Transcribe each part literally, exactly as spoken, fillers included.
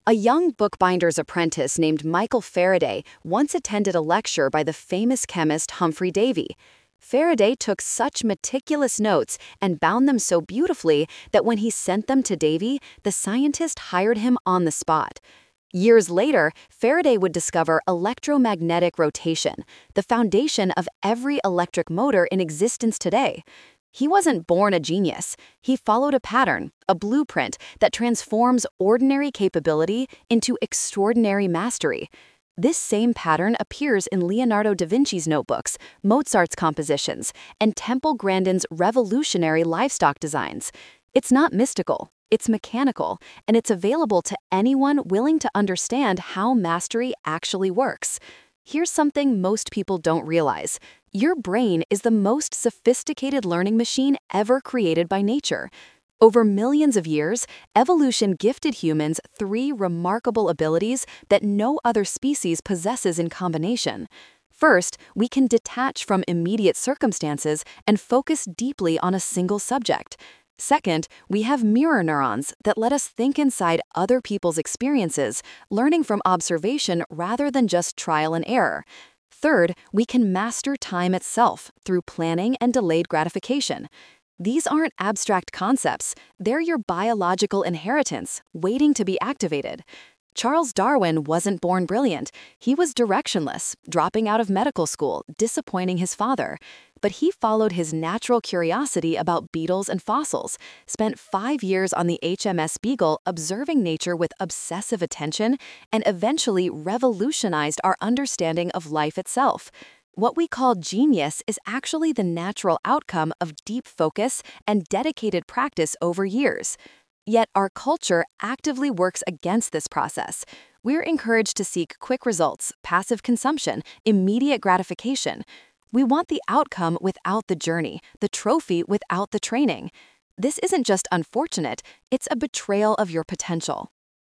A young bookbinder's apprentice named Michael Faraday once attended a lecture by the famous chemist Humphrey Davy. Faraday took such meticulous notes and bound them so beautifully that when he sent them to Davy, the scientist hired him on the spot. Years later, Faraday would discover electromagnetic rotation, the foundation of every electric motor in existence today. He wasn't born a genius. He followed a pattern, a blueprint that transforms ordinary capability into extraordinary mastery. This same pattern appears in Leonardo da Vinci's notebooks, Mozart's compositions, and Temple Grandin's revolutionary livestock designs. It's not mystical, it's mechanical, and it's available to anyone willing to understand how mastery actually works. Here's something most people don't realize. Your brain is the most sophisticated learning machine ever created by nature. Over millions of years, evolution gifted humans three remarkable abilities that no other species possesses in combination. First, we can detach from immediate circumstances and focus deeply on a single subject. Second, we have mirror neurons that let us think inside other people's experiences, learning from observation rather than just trial and error. Third, we can master time itself through planning and delayed gratification. These aren't abstract concepts, they're your biological inheritance, waiting to be activated. Charles Darwin wasn't born brilliant. He was directionless, dropping out of medical school, disappointing his father. But he followed his natural curiosity about beetles and fossils, spent five years on the H M S Beagle observing nature with obsessive attention, and eventually revolutionized our understanding of life itself. What we call genius is actually the natural outcome of deep focus and dedicated practice over years. Yet our culture actively works against this process. We're encouraged to seek quick results, passive consumption, immediate gratification. We want the outcome without the journey, the trophy without the training. This isn't just unfortunate, it's a betrayal of your potential.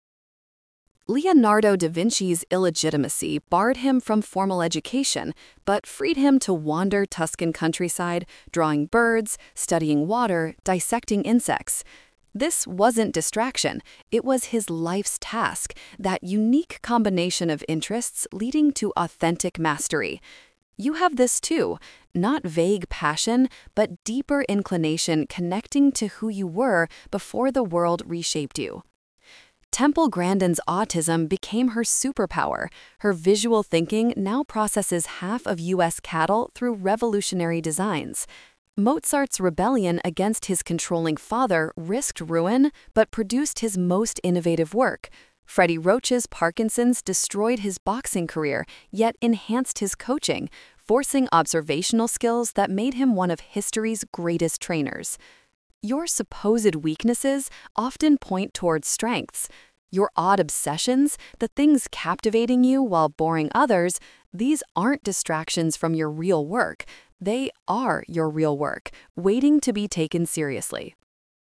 Leonardo da Vinci's illegitimacy barred him from formal education, but freed him to wander Tuscan countryside, drawing birds, studying water, dissecting insects. This wasn't distraction, it was his life's task, that unique combination of interests leading to authentic mastery. You have this too, not vague passion, but deeper inclination connecting to who you were before the world reshaped you. Temple Grandin's autism became her superpower. Her visual thinking now processes half of U S cattle through revolutionary designs. Mozart's rebellion against his controlling father risked ruin, but produced his most innovative work. Freddie Roach's Parkinson's destroyed his boxing career, yet enhanced his coaching, forcing observational skills that made him one of history's greatest trainers. Your supposed weaknesses often point towards strengths. Your odd obsessions, the things captivating you while boring others, these aren't distractions from your real work. They are your real work, waiting to be taken seriously.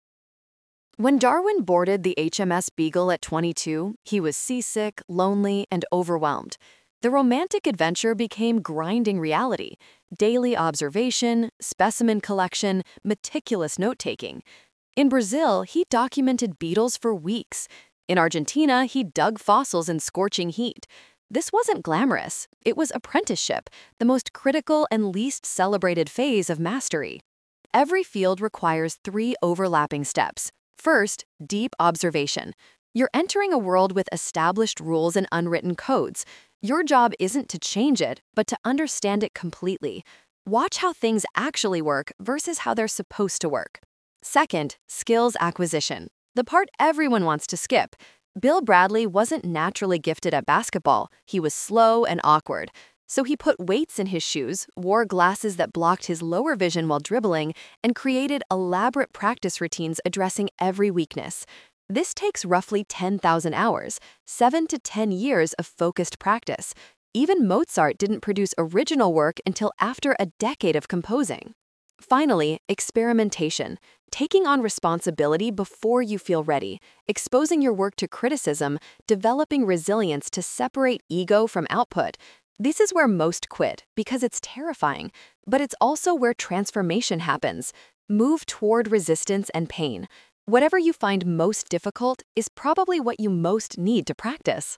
When Darwin boarded the H M S Beagle at twenty-two, he was seasick, lonely, and overwhelmed. The romantic adventure became grinding reality: daily observation, specimen collection, meticulous note-taking. In Brazil, he documented beetles for weeks. In Argentina, he dug fossils in scorching heat. This wasn't glamorous. It was apprenticeship, the most critical and least celebrated phase of mastery. Every field requires three overlapping steps. First, deep observation. You're entering a world with established rules and unwritten codes. Your job isn't to change it, but to understand it completely. Watch how things actually work versus how they're supposed to work. Second, skills acquisition. The part everyone wants to skip. Bill Bradley wasn't naturally gifted at basketball. He was slow and awkward. So he put weights in his shoes, wore glasses that blocked his lower vision while dribbling, and created elaborate practice routines addressing every weakness. This takes roughly ten thousand hours, seven to ten years of focused practice. Even Mozart didn't produce original work until after a decade of composing. Finally, experimentation. Taking on responsibility before you feel ready, exposing your work to criticism, developing resilience to separate ego from output. This is where most quit because it's terrifying, but it's also where transformation happens. Move toward resistance and pain. Whatever you find most difficult is probably what you most need to practice.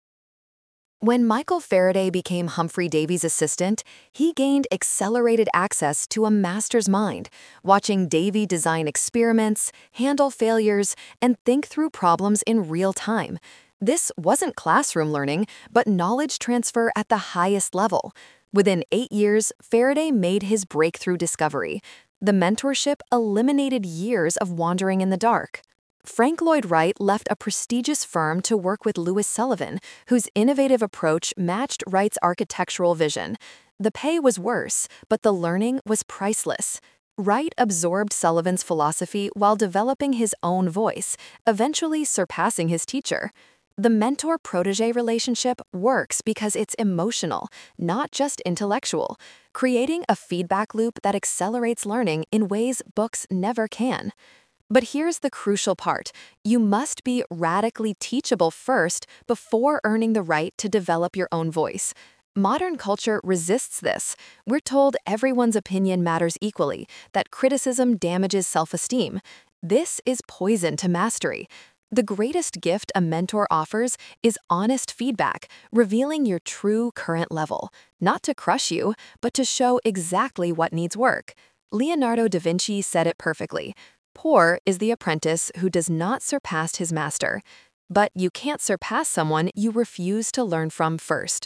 When Michael Faraday became Humphrey Davy's assistant, he gained accelerated access to a master's mind, watching Davy design experiments, handle failures, and think through problems in real time. This wasn't classroom learning, but knowledge transfer at the highest level. Within eight years, Faraday made his breakthrough discovery. The mentorship eliminated years of wandering in the dark. Frank Lloyd Wright left a prestigious firm to work with Louis Sullivan, whose innovative approach matched Wright's architectural vision. The pay was worse, but the learning was priceless. Wright absorbed Sullivan's philosophy while developing his own voice, eventually surpassing his teacher. The mentor-protege relationship works because it's emotional, not just intellectual, creating a feedback loop that accelerates learning in ways books never can. But here's the crucial part. You must be radically teachable first before earning the right to develop your own voice. Modern culture resists this. We're told everyone's opinion matters equally, that criticism damages self-esteem. This is poison to mastery. The greatest gift a mentor offers is honest feedback, revealing your true current level, not to crush you, but to show exactly what needs work. Leonardo da Vinci said it perfectly. Poor is the apprentice who does not surpass his master. But you can't surpass someone you refuse to learn from first.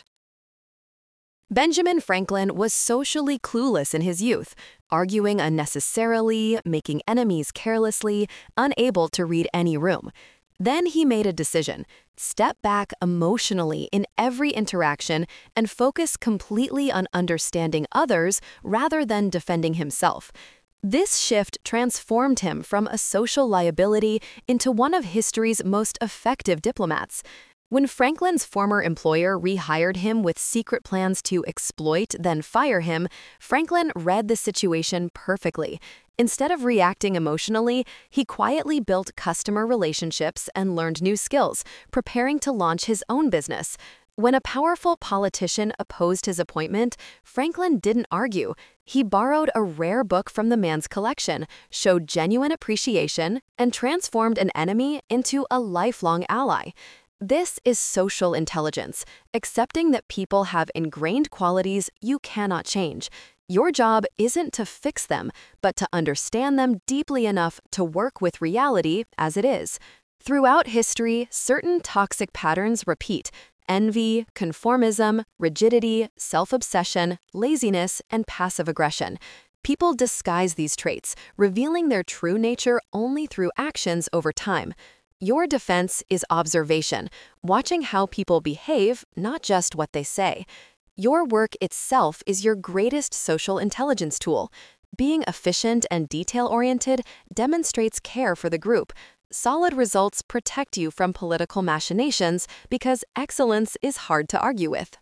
Benjamin Franklin was socially clueless in his youth, arguing unnecessarily, making enemies carelessly, unable to read any room. Then he made a decision: step back emotionally in every interaction and focus completely on understanding others rather than defending himself. This shift transformed him from a social liability into one of history's most effective diplomats. When Franklin's former employer rehired him with secret plans to exploit, then fire him, Franklin read the situation perfectly. Instead of reacting emotionally, he quietly built customer relationships and learned new skills, preparing to launch his own business. When a powerful politician opposed his appointment, Franklin didn't argue. He borrowed a rare book from the man's collection, showed genuine appreciation, and transformed an enemy into a lifelong ally. This is social intelligence, accepting that people have ingrained qualities you cannot change. Your job isn't to fix them, but to understand them deeply enough to work with reality as it is. Throughout history, certain toxic patterns repeat: envy, conformism, rigidity, self-obsession, laziness, and passive aggression. People disguise these traits, revealing their true nature only through actions over time. Your defense is observation, watching how people behave, not just what they say. Your work itself is your greatest social intelligence tool. Being efficient and detail-oriented demonstrates care for the group. Solid results protect you from political machinations because excellence is hard to argue with.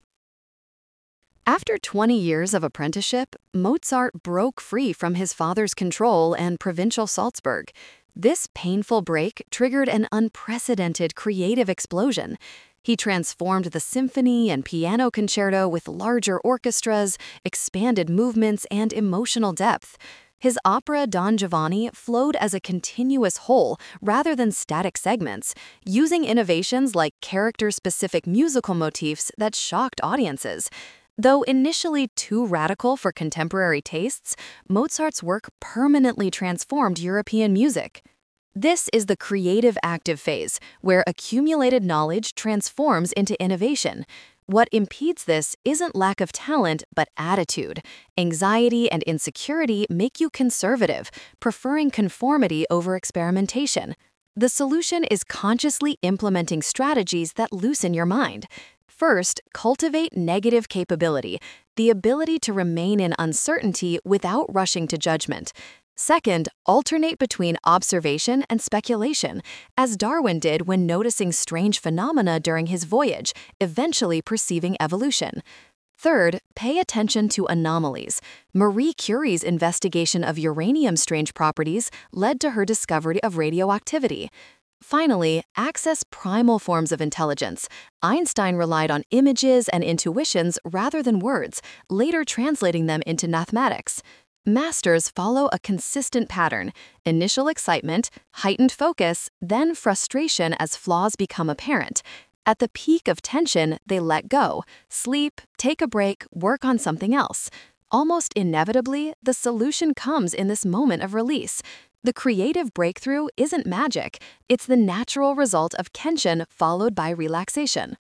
After twenty years of apprenticeship, Mozart broke free from his father's control and provincial Salzburg. This painful break triggered an unprecedented creative explosion. He transformed the symphony and piano concerto with larger orchestras, expanded movements, and emotional depth. His opera Don Giovanni flowed as a continuous whole rather than static segments, using innovations like character-specific musical motifs that shocked audiences. Though initially too radical for contemporary tastes, Mozart's work permanently transformed European music. This is the creative active phase, where accumulated knowledge transforms into innovation. What impedes this isn't lack of talent, but attitude. Anxiety and insecurity make you conservative, preferring conformity over experimentation. The solution is consciously implementing strategies that loosen your mind. First, cultivate negative capability, the ability to remain in uncertainty without rushing to judgment. Second, alternate between observation and speculation, as Darwin did when noticing strange phenomena during his voyage, eventually perceiving evolution. Third, pay attention to anomalies. Marie Curie's investigation of uranium's strange properties led to her discovery of radioactivity. Finally, access primal forms of intelligence. Einstein relied on images and intuitions rather than words, later translating them into mathematics. Masters follow a consistent pattern: initial excitement, heightened focus, then frustration as flaws become apparent. At the peak of tension, they let go, sleep, take a break, work on something else. Almost inevitably, the solution comes in this moment of release. The creative breakthrough isn't magic, it's the natural result of tension followed by relaxation.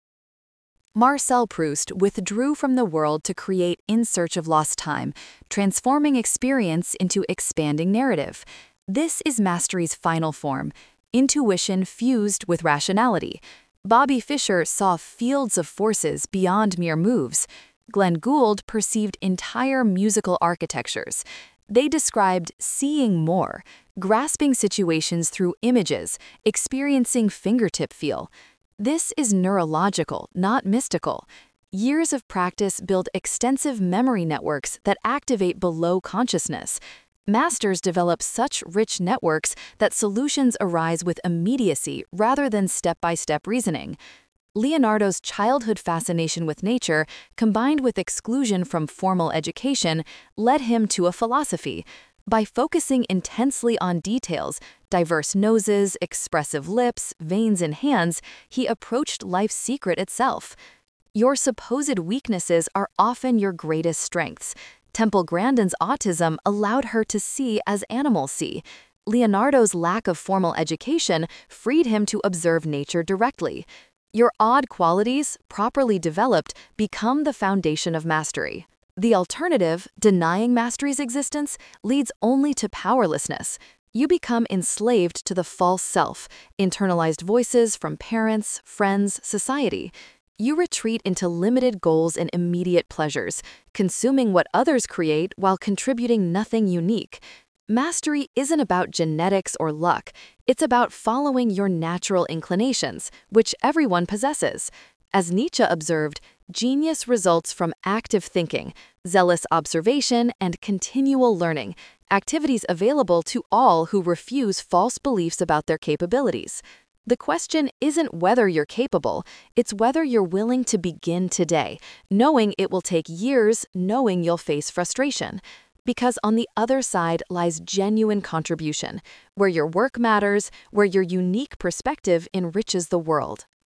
Marcel Proust withdrew from the world to create In Search of Lost Time, transforming experience into expanding narrative. This is mastery's final form: intuition fused with rationality. Bobby Fischer saw fields of forces beyond mere moves. Glenn Gould perceived entire musical architectures. They described seeing more, grasping situations through images, experiencing fingertip feel. This is neurological, not mystical. Years of practice build extensive memory networks that activate below consciousness. Masters develop such rich networks that solutions arise with immediacy rather than step-by-step reasoning. Leonardo's childhood fascination with nature, combined with exclusion from formal education, led him to a philosophy. By focusing intensely on details, diverse noses, expressive lips, veins in hands, he approached life's secret itself. Your supposed weaknesses are often your greatest strengths. Temple Grandin's autism allowed her to see as animals see. Leonardo's lack of formal education freed him to observe nature directly. Your odd qualities, properly developed, become the foundation of mastery. The alternative, denying mastery's existence, leads only to powerlessness. You become enslaved to the false self, internalized voices from parents, friends, society. You retreat into limited goals and immediate pleasures, consuming what others create while contributing nothing unique. Mastery isn't about genetics or luck. It's about following your natural inclinations, which everyone possesses. As Nietzsche observed, genius results from active thinking, zealous observation, and continual learning, activities available to all who refuse false beliefs about their capabilities. The question isn't whether you're capable, it's whether you're willing to begin today, knowing it will take years, knowing you'll face frustration. Because on the other side lies genuine contribution, where your work matters, where your unique perspective enriches the world.